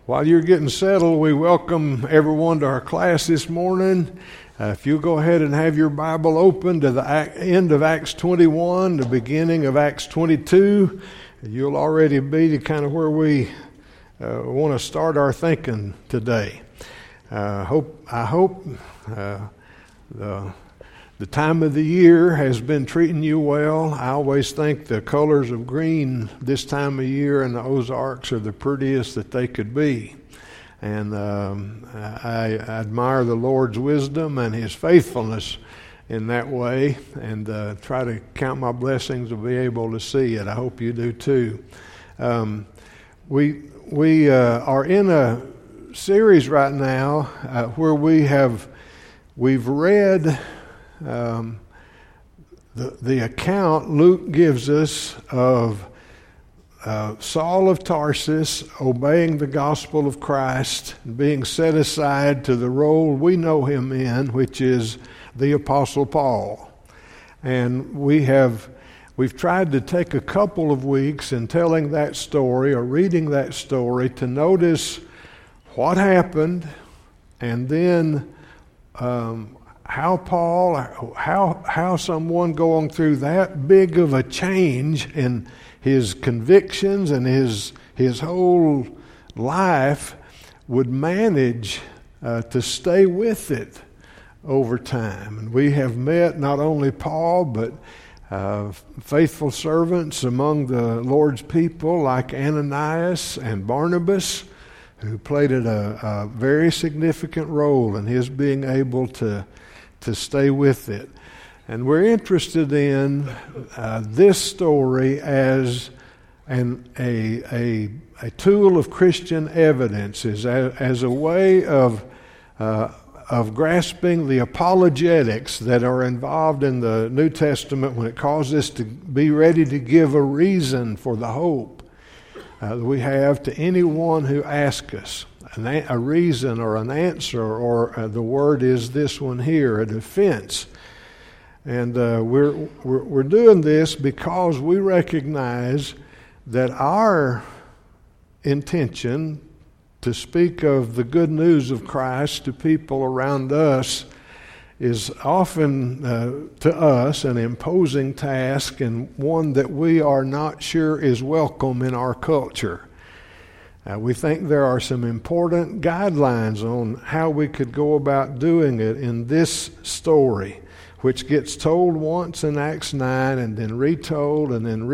While you're getting settled, we welcome everyone to our class this morning. If you'll go ahead and have your Bible open to the end of Acts 21, the beginning of Acts 22, you'll already be to kind of where we want to start our thinking today. I hope the time of the year has been treating you well. I always think the colors of green this time of year in the Ozarks are the prettiest that they could be. And I admire the Lord's wisdom and His faithfulness in that way, and try to count my blessings to be able to see it. I hope you do too. We are in a series right now where we've read the account Luke gives us of Saul of Tarsus obeying the gospel of Christ, being set aside to the role we know him in, which is the Apostle Paul. And we've tried to take a couple of weeks in telling that story or reading that story to notice what happened, and then how someone going through that big of a change in his convictions and his whole life would manage to stay with it over time. And we have met not only Paul, but faithful servants among the Lord's people like Ananias and Barnabas, who played a very significant role in his being able to stay with it. And we're interested in this story as a tool of Christian evidence, as a way of grasping the apologetics that are involved in the New Testament when it calls us to be ready to give a reason for the hope that we have to anyone who asks us. A reason or an answer, or the word is this one here, a defense. And we're doing this because we recognize that our intention to speak of the good news of Christ to people around us is often to us an imposing task, and one that we are not sure is welcome in our culture. We think there are some important guidelines on how we could go about doing it in this story, which gets told once in Acts 9 and then retold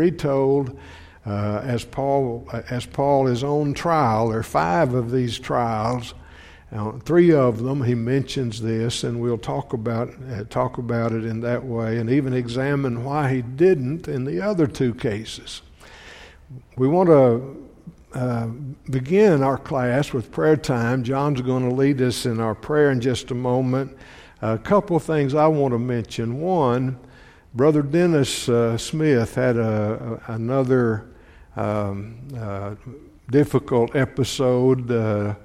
as Paul is on trial. There are 5 of these trials. 3 of them he mentions this, and we'll talk about it in that way, and even examine why he didn't in the other 2 cases. We want to begin our class with prayer time. John's going to lead us in our prayer in just a moment. A couple of things I want to mention. One, Brother Dennis Smith had another difficult episode,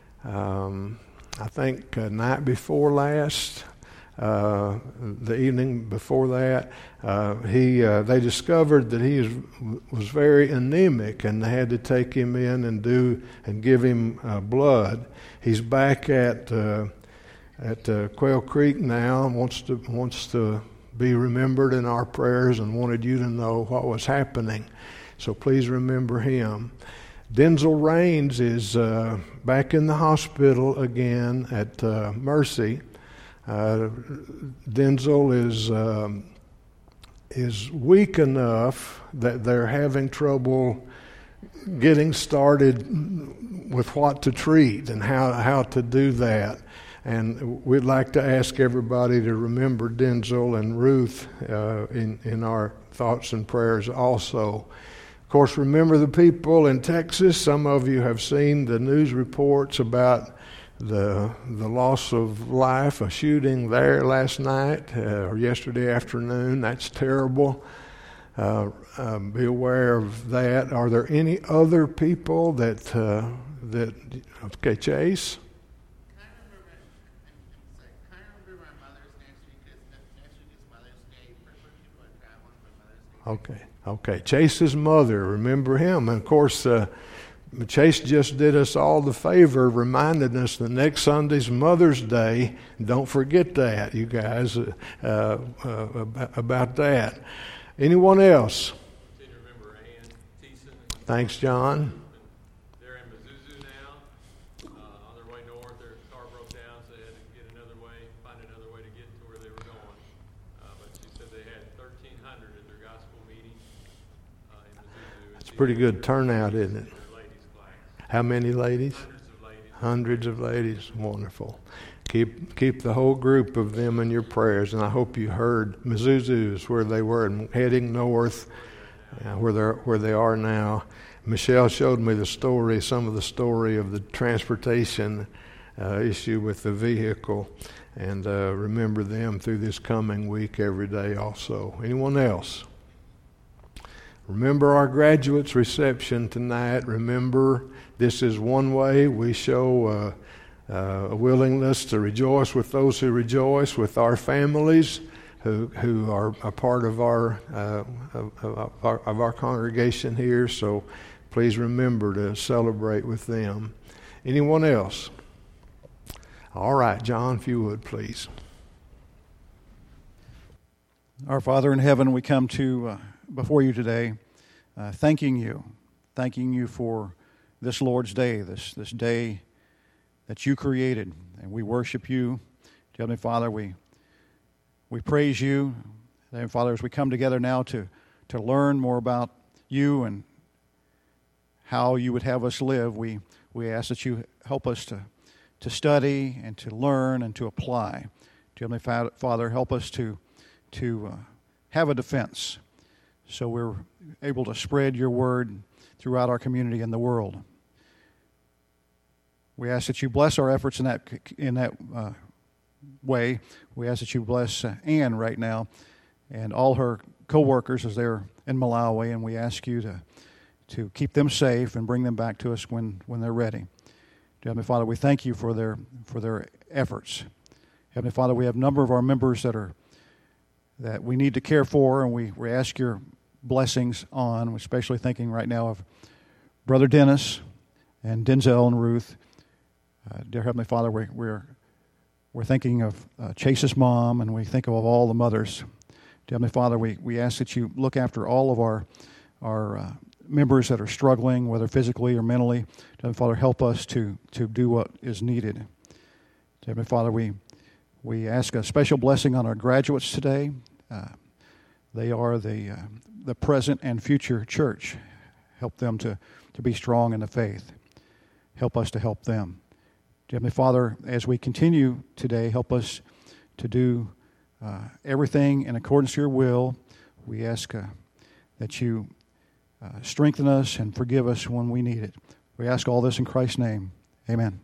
I think night before last, the evening before that. They discovered that he was very anemic, and they had to take him in and give him blood. He's back at Quail Creek now, and wants to be remembered in our prayers, and wanted you to know what was happening. So please remember him. Denzel Raines is back in the hospital again at Mercy. Denzel is weak enough that they're having trouble getting started with what to treat and how to do that. And we'd like to ask everybody to remember Denzel and Ruth in our thoughts and prayers also. Of course, remember the people in Texas. Some of you have seen the news reports about the loss of life, a shooting there last night or yesterday afternoon. That's terrible. Be aware of that. Are there any other people that okay, Chase? Okay. Chase's mother, remember him. And of course, Chase just did us all the favor of reminding us that next Sunday's Mother's Day. Don't forget that, you guys, about that. Anyone else? Thanks, John. They're in Mizzouzu now. On their way north, their car broke down, so they had to get another way, find another way to get to where they were going. But she said they had 1,300 at their gospel meeting in Mizzouzu. That's a pretty good turnout, isn't it? Ladies' class. How many ladies? Hundreds of ladies. Hundreds of ladies. Wonderful. Keep the whole group of them in your prayers, and I hope you heard Mizzouzu is where they were and heading north, where they are now. Michelle showed me some of the story of the transportation issue with the vehicle, and remember them through this coming week every day also. Anyone else? Remember our graduates' reception tonight. Remember, this is one way we show a willingness to rejoice with those who rejoice, with our families who are a part of our congregation here. So please remember to celebrate with them. Anyone else? All right, John, if you would, please. Our Father in heaven, we come to before you today, thanking you for this Lord's Day, this day that you created, and we worship you. Heavenly Father, we praise you. Heavenly Father, as we come together now to learn more about you and how you would have us live, we ask that you help us to study and to learn and to apply. Heavenly Father, help us to have a defense so we're able to spread your word throughout our community and the world. We ask that you bless our efforts in that way. We ask that you bless Ann right now and all her co-workers as they're in Malawi, and we ask you to keep them safe and bring them back to us when they're ready. Heavenly Father, we thank you for their efforts. Heavenly Father, we have a number of our members that we need to care for, and we ask your blessings on, especially thinking right now of Brother Dennis and Denzel and Ruth. Dear Heavenly Father, we're thinking of Chase's mom, and we think of all the mothers. Dear Heavenly Father, we ask that you look after all of our members that are struggling, whether physically or mentally. Dear Heavenly Father, help us to do what is needed. Dear Heavenly Father, we ask a special blessing on our graduates today. They are the present and future church. Help them to be strong in the faith. Help us to help them. Heavenly Father, as we continue today, help us to do everything in accordance to your will. We ask that you strengthen us and forgive us when we need it. We ask all this in Christ's name. Amen.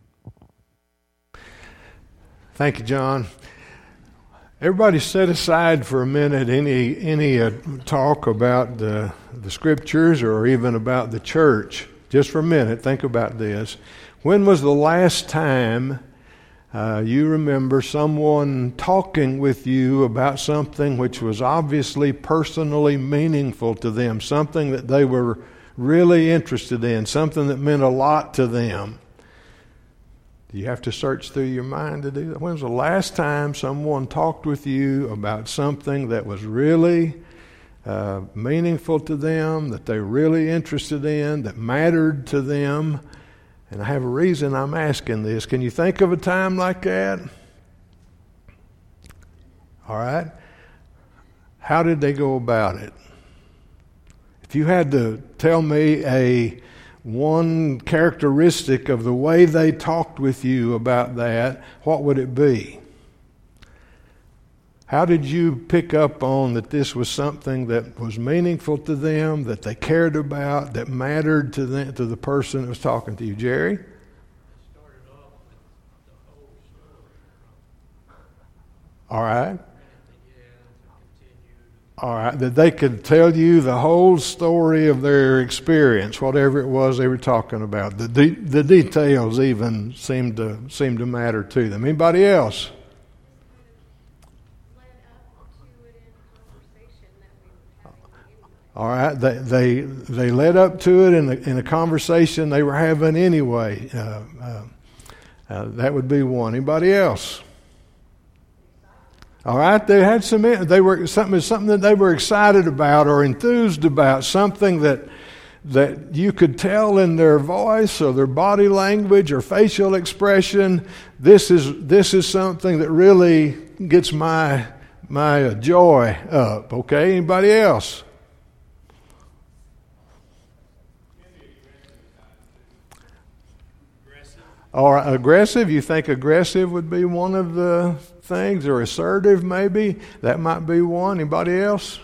Thank you, John. Everybody set aside for a minute any talk about the Scriptures or even about the church. Just for a minute, think about this. When was the last time you remember someone talking with you about something which was obviously personally meaningful to them, something that they were really interested in, something that meant a lot to them? Do you have to search through your mind to do that? When was the last time someone talked with you about something that was really meaningful to them, that they were really interested in, that mattered to them? And I have a reason I'm asking this. Can you think of a time like that? All right. How did they go about it? If you had to tell me one characteristic of the way they talked with you about that, what would it be? How did you pick up on that this was something that was meaningful to them, that they cared about, that mattered to them, to the person that was talking to you? Jerry? Started off with the whole story. All right. Continued. All right. That they could tell you the whole story of their experience, whatever it was they were talking about. The details even seemed to matter to them. Anybody else? All right, they led up to it in a conversation they were having anyway. That would be one. Anybody else? All right, they had something that they were excited about or enthused about, something that you could tell in their voice or their body language or facial expression. This is something that really gets my joy up. Okay, anybody else? Or aggressive? You think aggressive would be one of the things, or assertive maybe? That might be one. Anybody else?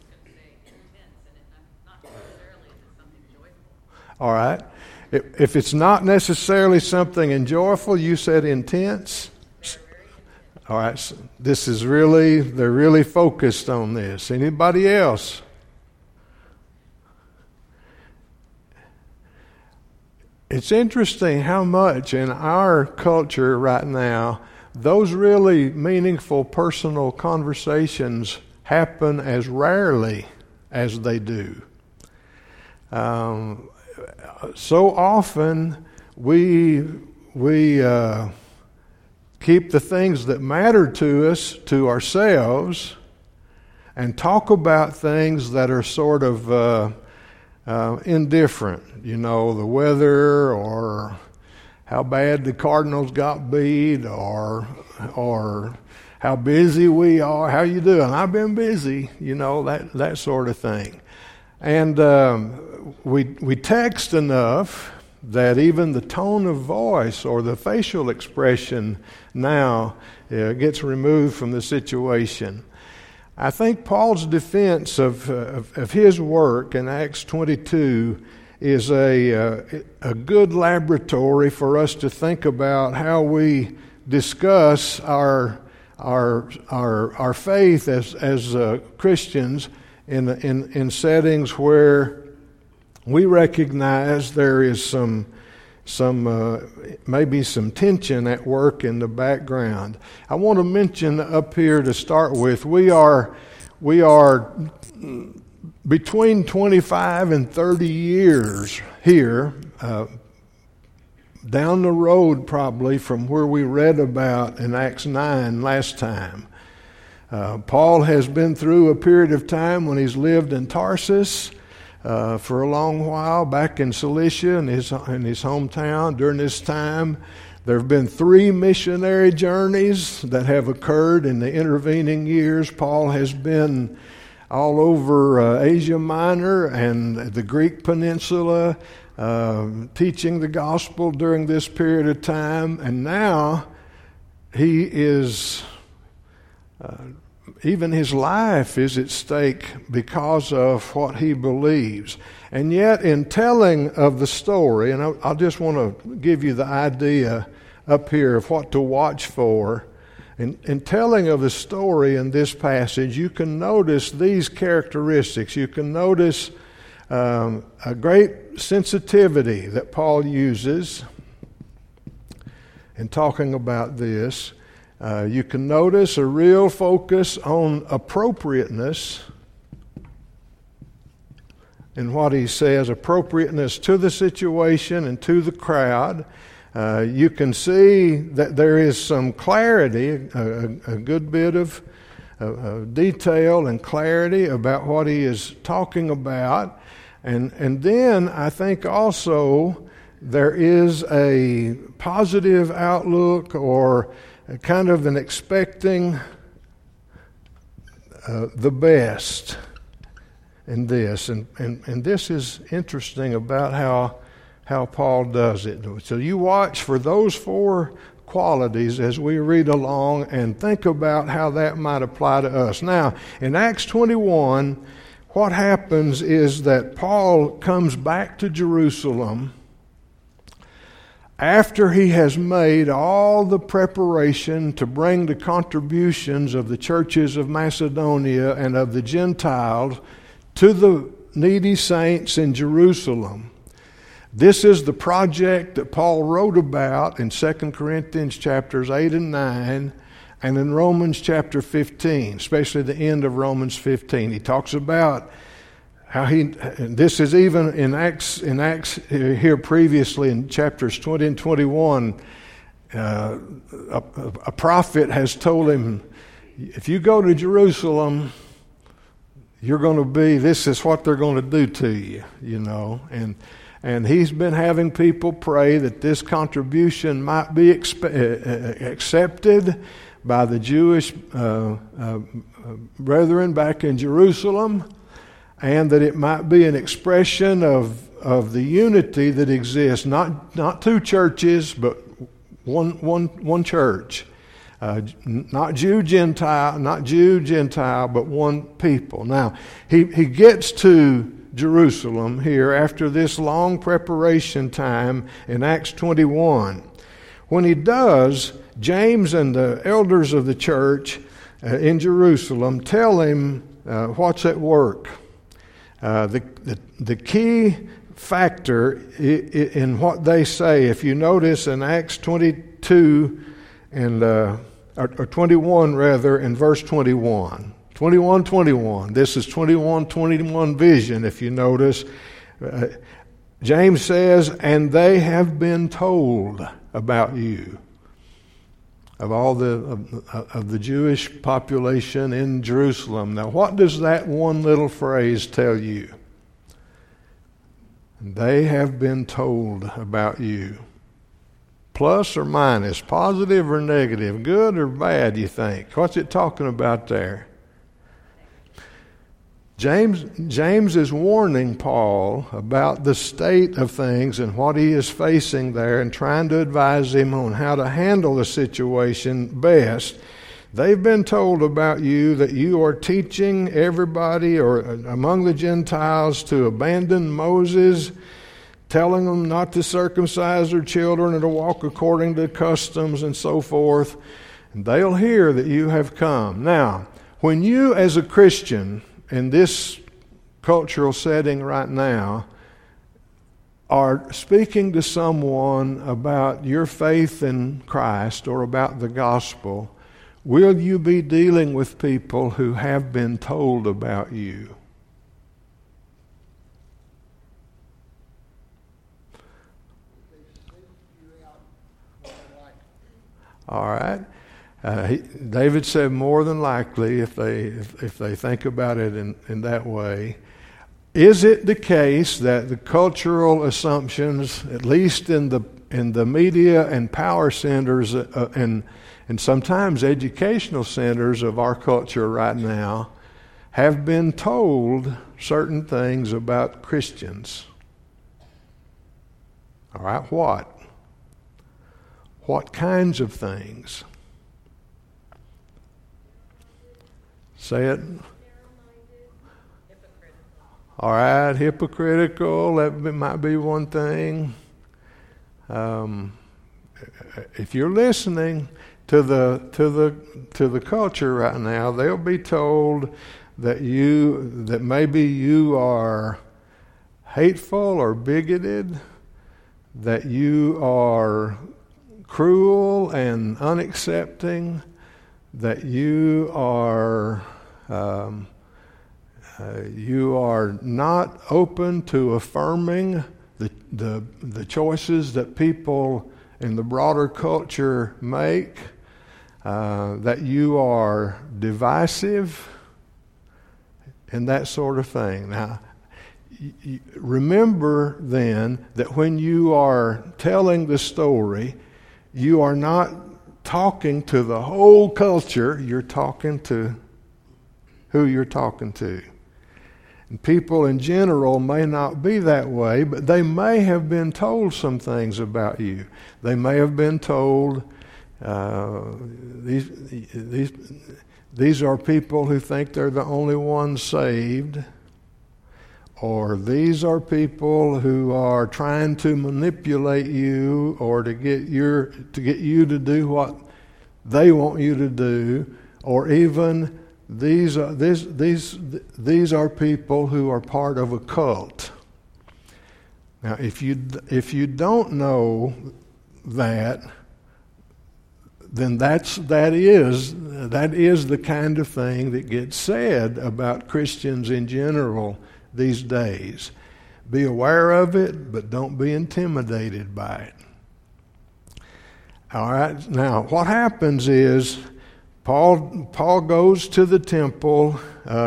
All right. If it's not necessarily something enjoyable, you said intense. All right. So they're really focused on this. Anybody else? It's interesting how much in our culture right now those really meaningful personal conversations happen as rarely as they do. So often we keep the things that matter to us to ourselves and talk about things that are sort of indifferent. You know, the weather, or how bad the Cardinals got beat, or how busy we are. How you doing? I've been busy. You know, that sort of thing. And we text enough that even the tone of voice or the facial expression now gets removed from the situation. I think Paul's defense of his work in Acts 22 is a good laboratory for us to think about how we discuss our faith as Christians in settings where we recognize there is maybe some tension at work in the background. I want to mention up here to start with, we are between 25 and 30 years here, down the road probably from where we read about in Acts 9 last time. Paul has been through a period of time when he's lived in Tarsus for a long while, back in Cilicia in his hometown. During this time, there have been 3 missionary journeys that have occurred in the intervening years. Paul has been all over Asia Minor and the Greek Peninsula, teaching the gospel during this period of time. And now he is, even his life is at stake because of what he believes. And yet in telling of the story, and I just want to give you the idea up here of what to watch for. In telling of the story in this passage, you can notice these characteristics. You can notice a great sensitivity that Paul uses in talking about this. You can notice a real focus on appropriateness in what he says, appropriateness to the situation and to the crowd. You can see that there is some clarity, a good bit of detail and clarity about what he is talking about. And then I think also there is a positive outlook or kind of an expecting the best in this. And this is interesting about how Paul does it. So you watch for those 4 qualities as we read along and think about how that might apply to us. Now, in Acts 21, what happens is that Paul comes back to Jerusalem after he has made all the preparation to bring the contributions of the churches of Macedonia and of the Gentiles to the needy saints in Jerusalem. This is the project that Paul wrote about in 2 Corinthians chapters 8 and 9 and in Romans chapter 15, especially the end of Romans 15. He talks about how and this is even in Acts here previously in chapters 20 and 21, a prophet has told him, if you go to Jerusalem, you're going to be, this is what they're going to do to you, you know. And he's been having people pray that this contribution might be accepted by the Jewish brethren back in Jerusalem, and that it might be an expression of the unity that exists, not two churches, but one church. Not Jew, Gentile, but one people. Now, he gets to Jerusalem here after this long preparation time in Acts 21. When he does, James and the elders of the church in Jerusalem tell him what's at work. The key factor in what they say, if you notice in Acts 22 and or 21 rather, in verse 21. 21:21. This is 21:21 vision, if you notice. James says, and they have been told about you, of all of the Jewish population in Jerusalem. Now, what does that one little phrase tell you? They have been told about you. Plus or minus, positive or negative, good or bad, you think? What's it talking about there? James is warning Paul about the state of things and what he is facing there, and trying to advise him on how to handle the situation best. They've been told about you that you are teaching everybody or among the Gentiles to abandon Moses, telling them not to circumcise their children and to walk according to customs and so forth. And they'll hear that you have come. Now, when you as a Christian in this cultural setting right now are speaking to someone about your faith in Christ or about the gospel, will you be dealing with people who have been told about you? All right. David said more than likely, if they think about it in that way. Is it the case that the cultural assumptions, at least in the media and power centers and sometimes educational centers of our culture right now, have been told certain things about Christians? All right, what? What kinds of things? Say it. All right, hypocritical. That might be one thing. If you're listening to the culture right now, they'll be told that maybe you are hateful or bigoted, that you are cruel and unaccepting, that you are not open to affirming the choices that people in the broader culture make, that you are divisive, and that sort of thing. Now, remember then that when you are telling the story, you are not talking to the whole culture, you're talking to who you're talking to. And people in general may not be that way, but they may have been told some things about you. They may have been told, these are people who think they're the only ones saved, or these are people who are trying to manipulate you or to get you to do what they want you to do, or even these are people who are part of a cult. Now, if you don't know that, then that is the kind of thing that gets said about Christians in general these days. Be aware of it, but don't be intimidated by it. All right, now what happens is Paul goes to the temple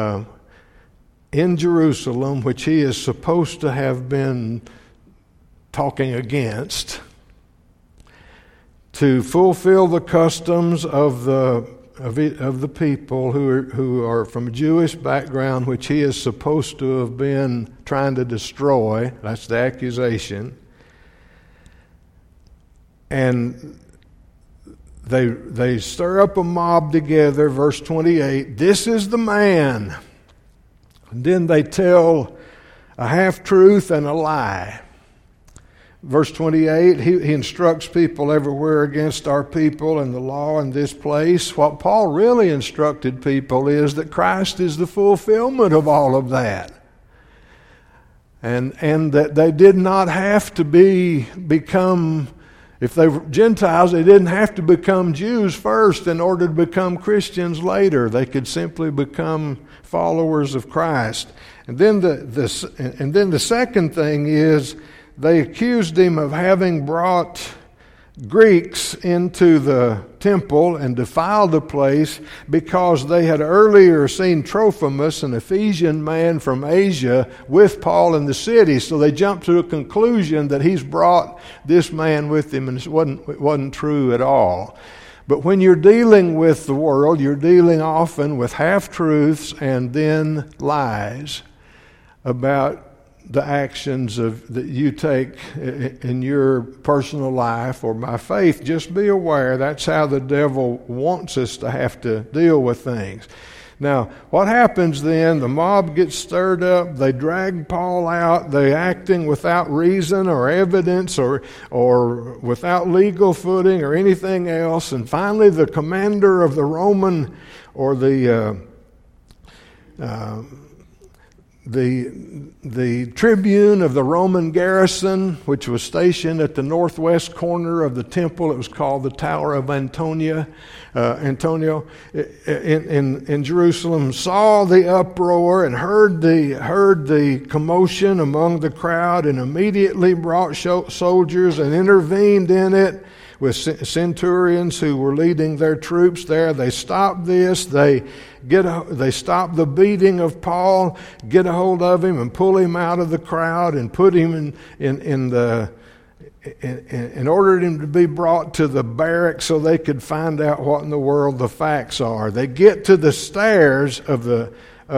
in Jerusalem, which he is supposed to have been talking against, to fulfill the customs of the people who are from a Jewish background, which he is supposed to have been trying to destroy. That's the accusation. And they stir up a mob together, verse 28. This is the man. And then they tell a half-truth and a lie. Verse 28, he instructs people everywhere against our people and the law in this place. What Paul really instructed people is that Christ is the fulfillment of all of that. And that they did not have to become, if they were Gentiles, they didn't have to become Jews first in order to become Christians later. They could simply become followers of Christ. And then the second thing is, they accused him of having brought Greeks into the temple and defiled the place because they had earlier seen Trophimus, an Ephesian man from Asia, with Paul in the city. So they jumped to a conclusion that he's brought this man with him, and it wasn't true at all. But when you're dealing with the world, you're dealing often with half-truths and then lies about the actions that you take in your personal life or by faith. Just be aware that's how the devil wants us to have to deal with things. Now, what happens then? The mob gets stirred up. They drag Paul out. They're acting without reason or evidence or without legal footing or anything else. And finally, the commander of the Roman or the tribune of the Roman garrison, which was stationed at the northwest corner of the temple, it was called the Tower of Antonio in Jerusalem, saw the uproar and heard the commotion among the crowd, and immediately brought soldiers and intervened in it with centurions who were leading their troops there. They stopped this. They stop the beating of Paul, get a hold of him and pull him out of the crowd and put him in ordered him to be brought to the barracks so they could find out what in the world the facts are. They get to the stairs of the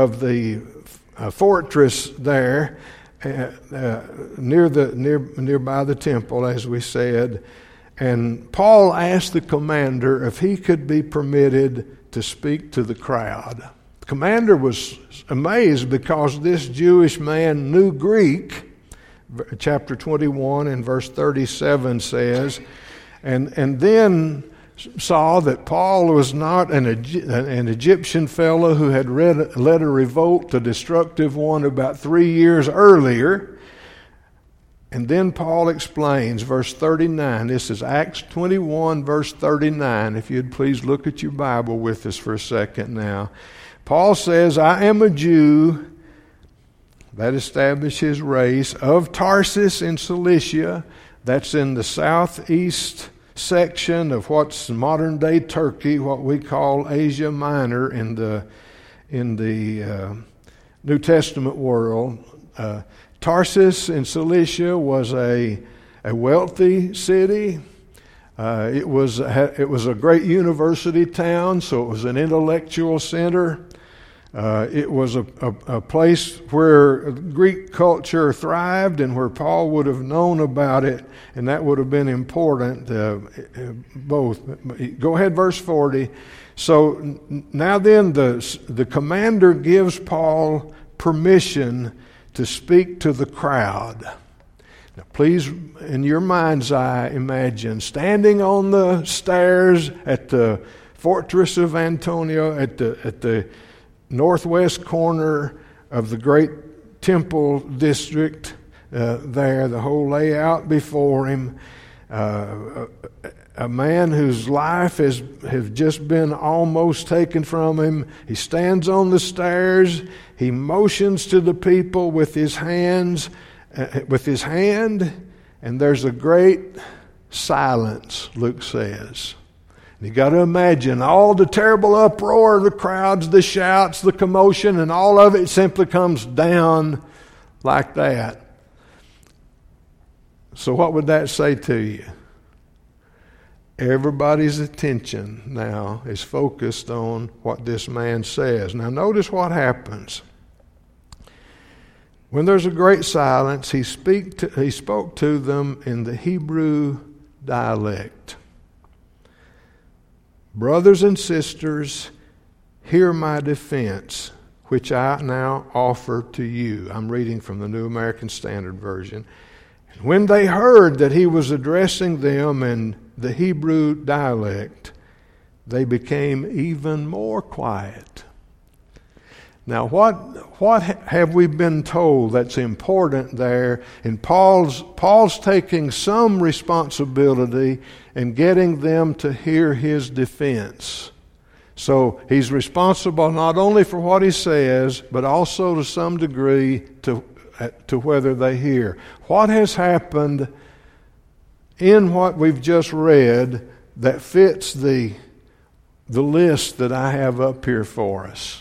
fortress there, nearby the temple, as we said. And Paul asked the commander if he could be permitted to speak to the crowd. The commander was amazed because this Jewish man knew Greek. Chapter 21 and verse 37 says, and then saw that Paul was not an Egyptian fellow who had led a revolt, a destructive one, about 3 years earlier. And then Paul explains, verse 39. This is Acts 21, verse 39. If you'd please look at your Bible with us for a second now. Paul says, I am a Jew, that established his race, of Tarsus in Cilicia. That's in the southeast section of what's modern-day Turkey, what we call Asia Minor in the New Testament world. Tarsus in Cilicia was a wealthy city. It was a great university town, so it was an intellectual center. It was a place where Greek culture thrived and where Paul would have known about it, and that would have been important, both. Go ahead, verse 40. So now then the commander gives Paul permission to speak to the crowd. Now, please, in your mind's eye, imagine standing on the stairs at the fortress of Antonio, at the northwest corner of the great temple district there, the whole layout before him, a a man whose life has just been almost taken from him. He stands on the stairs. He motions to the people with his hand, and there's a great silence, Luke says. You got to imagine all the terrible uproar, the crowds, the shouts, the commotion, and all of it simply comes down like that. So what would that say to you? Everybody's attention now is focused on what this man says. Now notice what happens. When there's a great silence, he spoke to them in the Hebrew dialect. Brothers and sisters, hear my defense, which I now offer to you. I'm reading from the New American Standard Version. When they heard that he was addressing them in the Hebrew dialect, they became even more quiet. Now, what have we been told that's important there? And Paul's taking some responsibility in getting them to hear his defense. So he's responsible not only for what he says, but also to some degree to whether they hear. What has happened in what we've just read that fits the list that I have up here for us?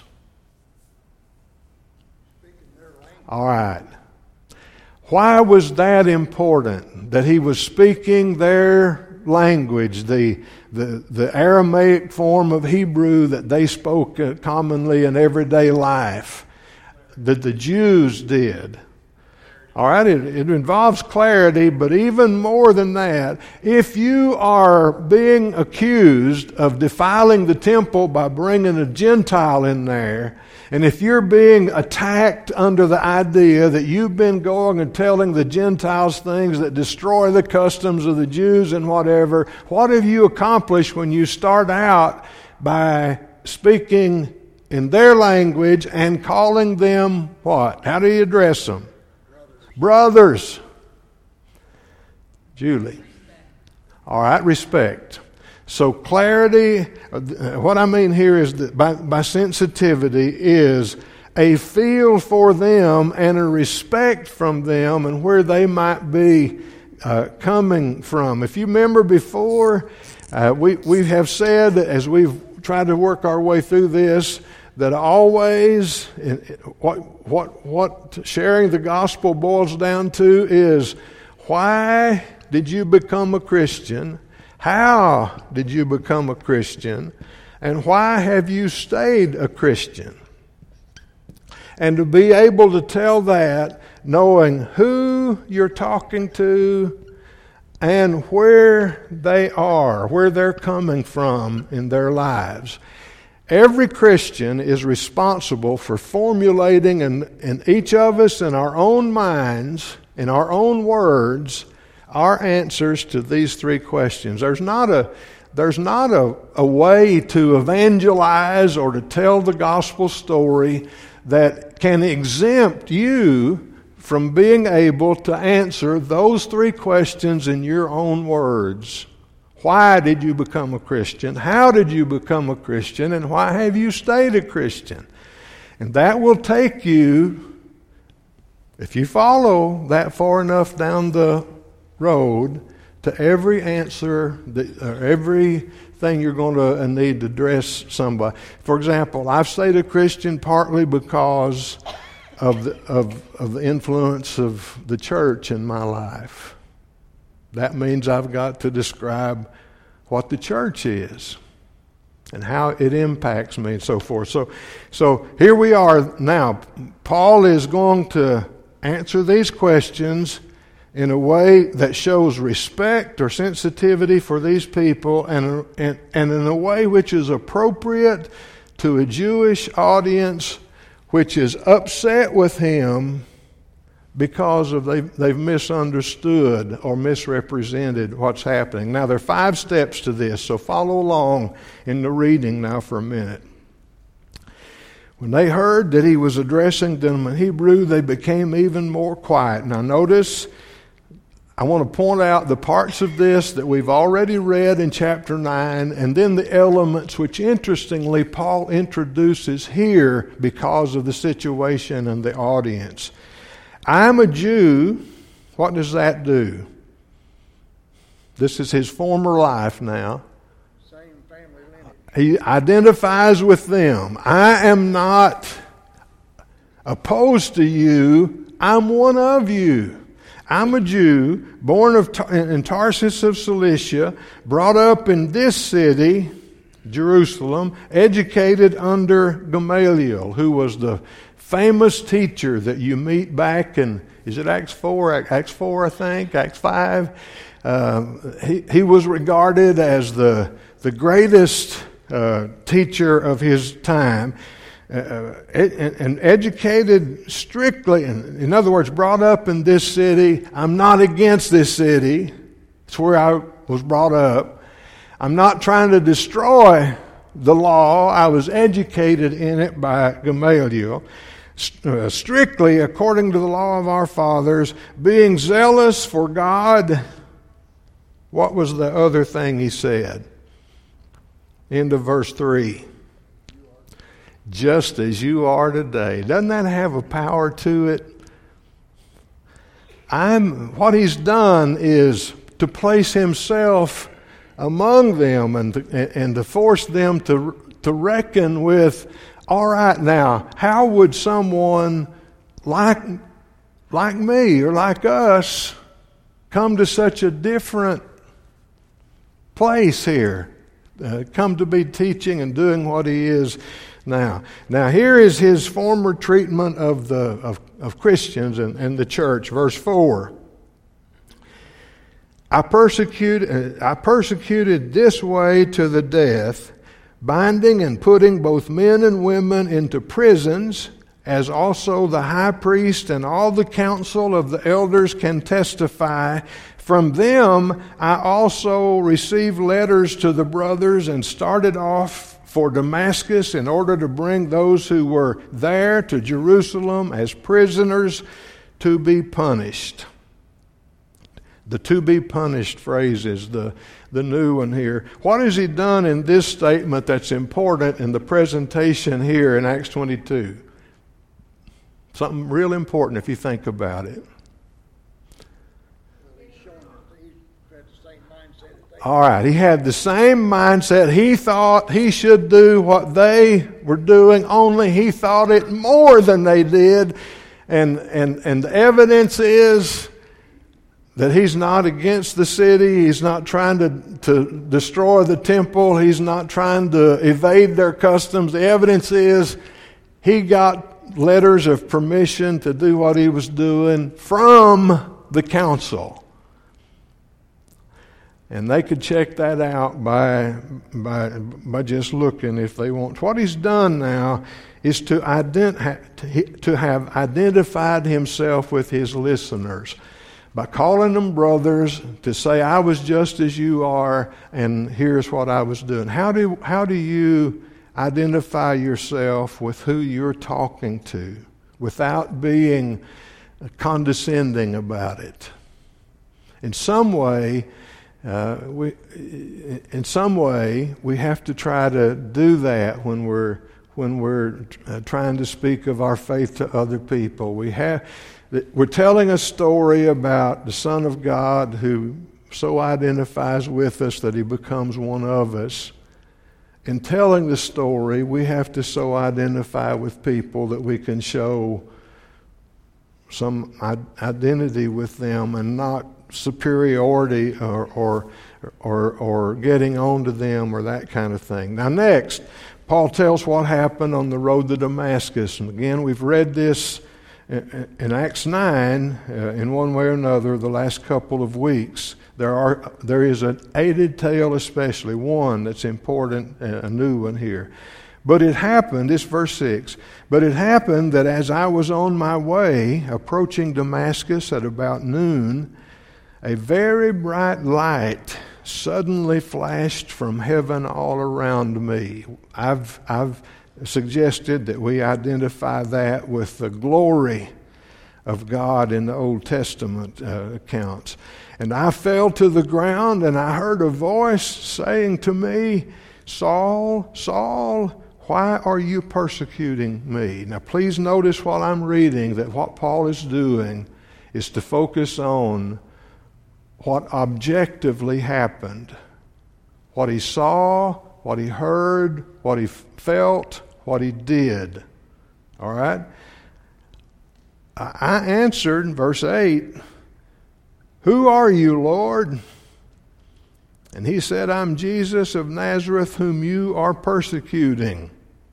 All right. Why was that important? That he was speaking their language, the Aramaic form of Hebrew that they spoke commonly in everyday life, that the Jews did. All right, it involves clarity, but even more than that, if you are being accused of defiling the temple by bringing a Gentile in there, and if you're being attacked under the idea that you've been going and telling the Gentiles things that destroy the customs of the Jews and whatever, what have you accomplished when you start out by speaking in their language and calling them what? How do you address them? Brothers. Julie. All right, respect. So clarity, what I mean here is that by sensitivity is a feel for them and a respect from them and where they might be coming from. If you remember before, we have said as we've tried to work our way through this, that always what sharing the gospel boils down to is, why did you become a Christian? How did you become a Christian? And why have you stayed a Christian? And to be able to tell that, knowing who you're talking to and where they are, where they're coming from in their lives. Every Christian is responsible for formulating in each of us in our own minds, in our own words, our answers to these three questions. There's not a way to evangelize or to tell the gospel story that can exempt you from being able to answer those three questions in your own words. Why did you become a Christian? How did you become a Christian? And why have you stayed a Christian? And that will take you, if you follow that far enough down the road, to every answer, everything you're going to need to address somebody. For example, I've stayed a Christian partly because of the influence of the church in my life. That means I've got to describe what the church is and how it impacts me and so forth. So here we are now. Paul is going to answer these questions in a way that shows respect or sensitivity for these people and in a way which is appropriate to a Jewish audience which is upset with him because of they've misunderstood or misrepresented what's happening. Now, there are 5 steps to this, so follow along in the reading now for a minute. When they heard that he was addressing them in Hebrew, they became even more quiet. Now, notice, I want to point out the parts of this that we've already read in chapter 9, and then the elements which, interestingly, Paul introduces here because of the situation and the audience. I'm a Jew. What does that do? This is his former life now. Same family lineage. He identifies with them. I am not opposed to you. I'm one of you. I'm a Jew, born in Tarsus of Cilicia, brought up in this city, Jerusalem, educated under Gamaliel, who was the famous teacher that you meet back in, is it Acts 4? Acts 4, I think, Acts 5. He was regarded as the greatest teacher of his time. And educated strictly, in other words, brought up in this city. I'm not against this city. It's where I was brought up. I'm not trying to destroy the law. I was educated in it by Gamaliel. Strictly according to the law of our fathers, being zealous for God. What was the other thing he said? End of verse 3. Just as you are today. Doesn't that have a power to it? What he's done is to place himself among them and to force them to reckon with, all right, now, how would someone like me or like us come to such a different place here? Come to be teaching and doing what he is now. Here is his former treatment of Christians and the church. Verse 4. I persecuted this way to the death, binding and putting both men and women into prisons, as also the high priest and all the council of the elders can testify. From them I also received letters to the brothers and started off for Damascus in order to bring those who were there to Jerusalem as prisoners to be punished. The to be punished phrase is the new one here. What has he done in this statement that's important in the presentation here in Acts 22? Something real important if you think about it. All right, he had the same mindset. He thought he should do what they were doing, only he thought it more than they did. And the evidence is that he's not against the city. He's not trying to destroy the temple. He's not trying to evade their customs. The evidence is he got letters of permission to do what he was doing from the council. And they could check that out by just looking if they want. What he's done now is to have identified himself with his listeners by calling them brothers, to say, I was just as you are, and here's what I was doing. How do you identify yourself with who you're talking to without being condescending about it? In some way, we have to try to do that when we're trying to speak of our faith to other people. We're telling a story about the Son of God who so identifies with us that he becomes one of us. In telling the story, we have to so identify with people that we can show some identity with them and not superiority or getting on to them or that kind of thing. Now next, Paul tells what happened on the road to Damascus. And again, we've read this in Acts 9 in one way or another the last couple of weeks. There is an added tale, especially one that's important, a new one here. But it happened, this verse 6, but it happened that as I was on my way, approaching Damascus at about noon, a very bright light suddenly flashed from heaven all around me. I've suggested that we identify that with the glory of God in the Old Testament accounts. And I fell to the ground, and I heard a voice saying to me, Saul, Saul, why are you persecuting me? Now please notice while I'm reading that what Paul is doing is to focus on what objectively happened. What he saw, what he heard, what he felt, what he did. All right? I answered in verse 8, who are you, Lord? And he said, I'm Jesus of Nazareth, whom you are persecuting.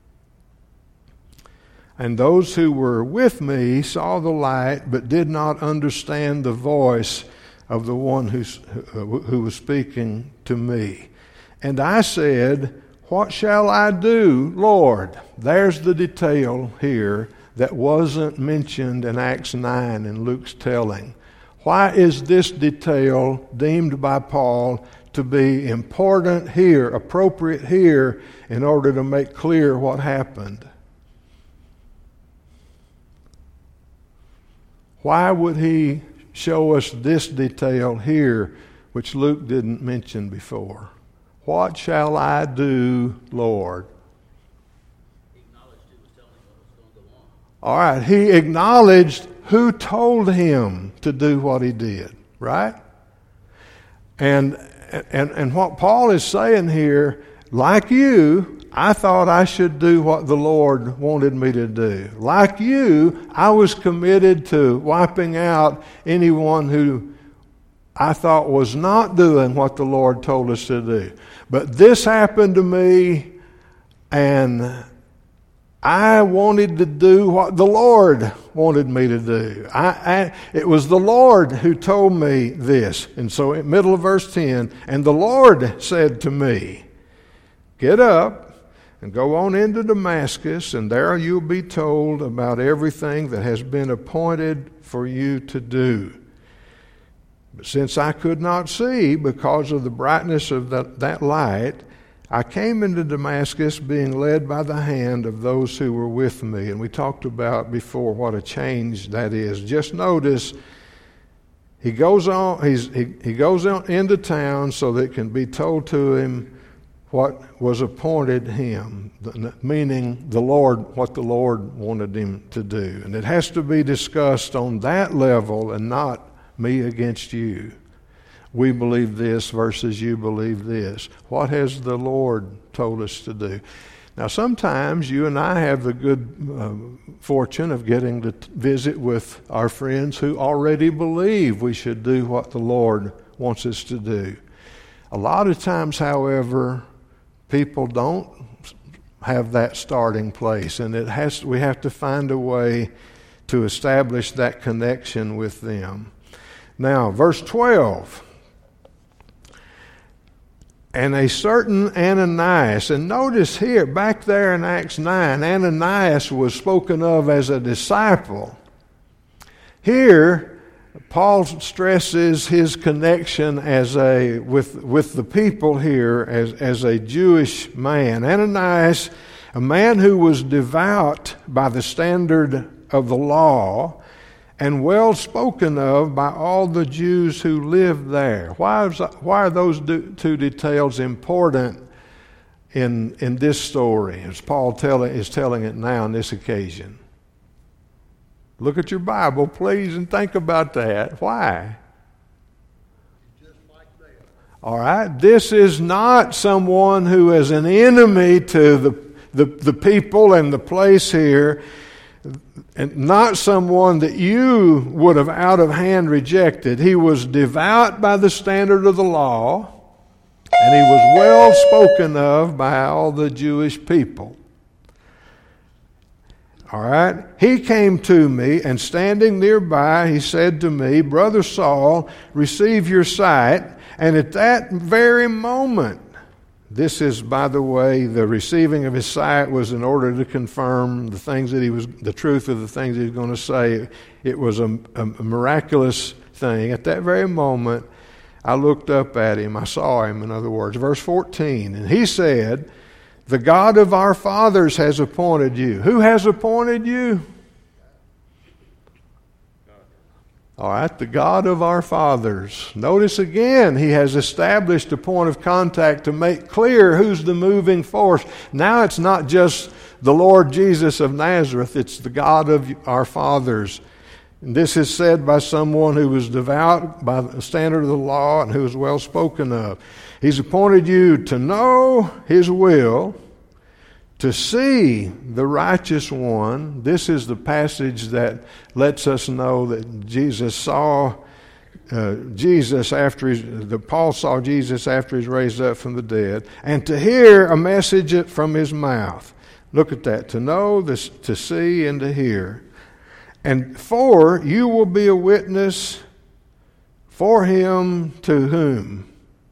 And those who were with me saw the light, but did not understand the voice of the one who was speaking to me. And I said, what shall I do, Lord? There's the detail here that wasn't mentioned in Acts 9 in Luke's telling. Why is this detail deemed by Paul to be important here, appropriate here, in order to make clear what happened? Why would he show us this detail here, which Luke didn't mention before? What shall I do, Lord? He acknowledged who was telling him what was going to go on. All right, he acknowledged who told him to do what he did, right? And what Paul is saying here, like you, I thought I should do what the Lord wanted me to do. Like you, I was committed to wiping out anyone who I thought was not doing what the Lord told us to do. But this happened to me, and I wanted to do what the Lord wanted me to do. It was the Lord who told me this. And so in the middle of verse 10, and the Lord said to me, get up and go on into Damascus, and there you'll be told about everything that has been appointed for you to do. But since I could not see because of the brightness of that light, I came into Damascus being led by the hand of those who were with me. And we talked about before what a change that is. Just notice he goes on into town so that it can be told to him what was appointed him, meaning the Lord, what the Lord wanted him to do. And it has to be discussed on that level and not me against you. We believe this versus you believe this. What has the Lord told us to do? Now, sometimes you and I have the good fortune of getting to visit with our friends who already believe we should do what the Lord wants us to do. A lot of times, however, people don't have that starting place, and we have to find a way to establish that connection with them. Now, verse 12. And a certain Ananias, and notice here, back there in Acts 9, Ananias was spoken of as a disciple. Here, Paul stresses his connection with the people here as a Jewish man. Ananias, a man who was devout by the standard of the law, and well spoken of by all the Jews who lived there. Why are those two details important in this story, as Paul is telling it now on this occasion? Look at your Bible, please, and think about that. Why? Just like that. All right? This is not someone who is an enemy to the people and the place here, and not someone that you would have out of hand rejected. He was devout by the standard of the law, and he was well spoken of by all the Jewish people. All right? He came to me, and standing nearby, he said to me, Brother Saul, receive your sight. And at that very moment, this is, by the way, the receiving of his sight was in order to confirm the truth of the things he was going to say. It was a miraculous thing. At that very moment, I looked up at him. I saw him, in other words. Verse 14, and he said, the God of our fathers has appointed you. Who has appointed you? All right, the God of our fathers. Notice again, he has established a point of contact to make clear who's the moving force. Now it's not just the Lord Jesus of Nazareth, it's the God of our fathers. And this is said by someone who was devout by the standard of the law and who was well spoken of. He's appointed you to know his will, to see the righteous one. This is the passage that lets us know that Jesus saw Jesus after Paul saw Jesus after he's raised up from the dead, and to hear a message from his mouth. Look at that. To know, this, to see, and to hear. And for you will be a witness for him to whom?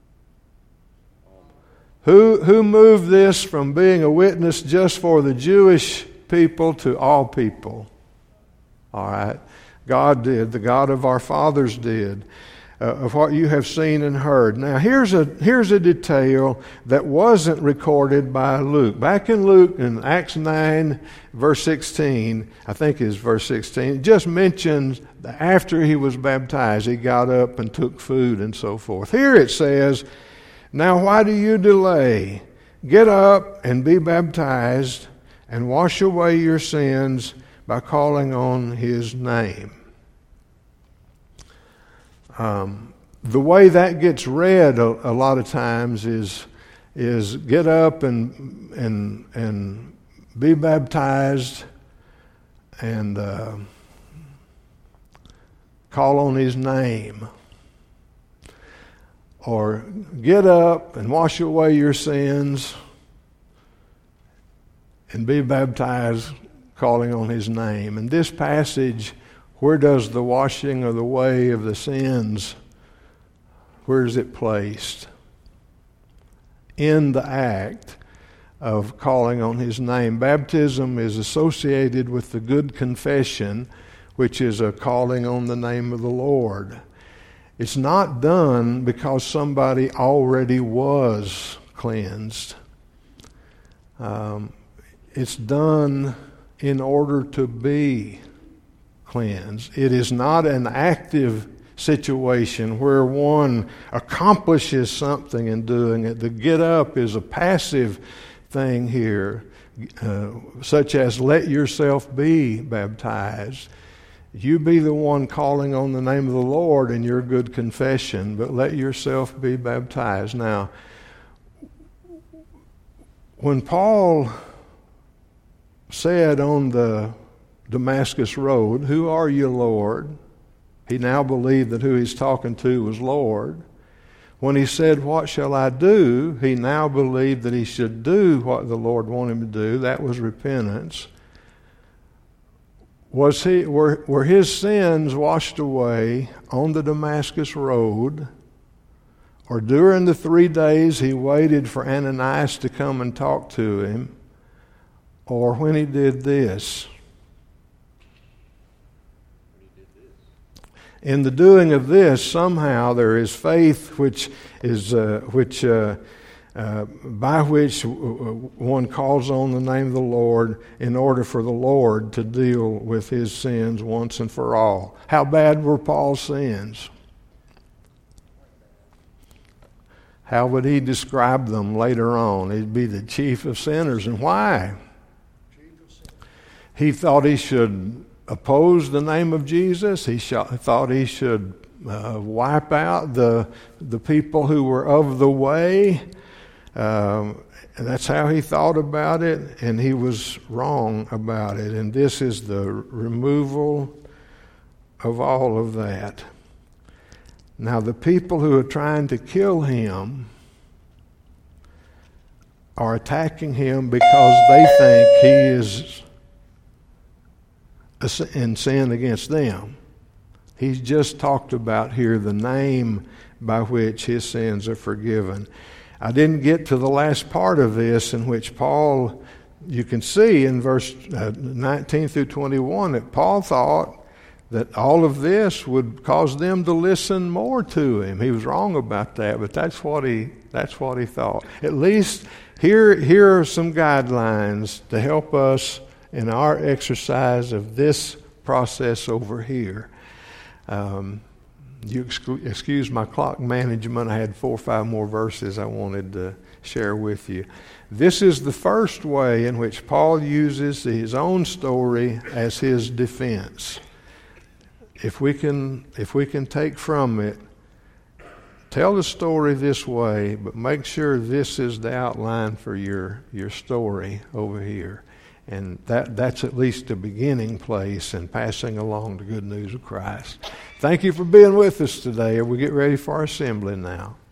Who moved this from being a witness just for the Jewish people to all people? All right. God did. The God of our fathers did. Of what you have seen and heard. Now here's a detail that wasn't recorded by Luke. Back in Luke, in Acts 9, verse 16, I think is verse 16, it just mentions that after he was baptized, he got up and took food and so forth. Here it says, now why do you delay? Get up and be baptized and wash away your sins by calling on his name. The way that gets read a lot of times is get up and be baptized and call on his name. Or get up and wash away your sins and be baptized calling on his name. In this passage, where does the washing of the way of the sins, where is it placed? In the act of calling on his name. Baptism is associated with the good confession, which is a calling on the name of the Lord. It's not done because somebody already was cleansed. It's done in order to be cleansed. It is not an active situation where one accomplishes something in doing it. The get up is a passive thing here, such as let yourself be baptized. You be the one calling on the name of the Lord in your good confession, but let yourself be baptized. Now, when Paul said on the Damascus Road, "Who are you, Lord?" he now believed that who he's talking to was Lord. When he said, "What shall I do?" he now believed that he should do what the Lord wanted him to do. That was repentance. Were his sins washed away on the Damascus Road, or during the 3 days he waited for Ananias to come and talk to him, or when he did this? In the doing of this, somehow there is faith by which one calls on the name of the Lord in order for the Lord to deal with his sins once and for all. How bad were Paul's sins? How would he describe them later on? He'd be the chief of sinners. And why? He thought he should oppose the name of Jesus. He thought he should wipe out the people who were of the way. And that's how he thought about it, and he was wrong about it. And this is the removal of all of that. Now, the people who are trying to kill him are attacking him because they think he is in sin against them. He's just talked about here the name by which his sins are forgiven. I didn't get to the last part of this, in which Paul, you can see in verse 19 through 21, that Paul thought that all of this would cause them to listen more to him. He was wrong about that, but that's what he thought. At least here are some guidelines to help us in our exercise of this process over here. You excuse my clock management. I had 4 or 5 more verses I wanted to share with you. This is the first way in which Paul uses his own story as his defense. If we can take from it, tell the story this way, but make sure this is the outline for your story over here. And that's at least a beginning place in passing along the good news of Christ. Thank you for being with us today. We get ready for our assembly now.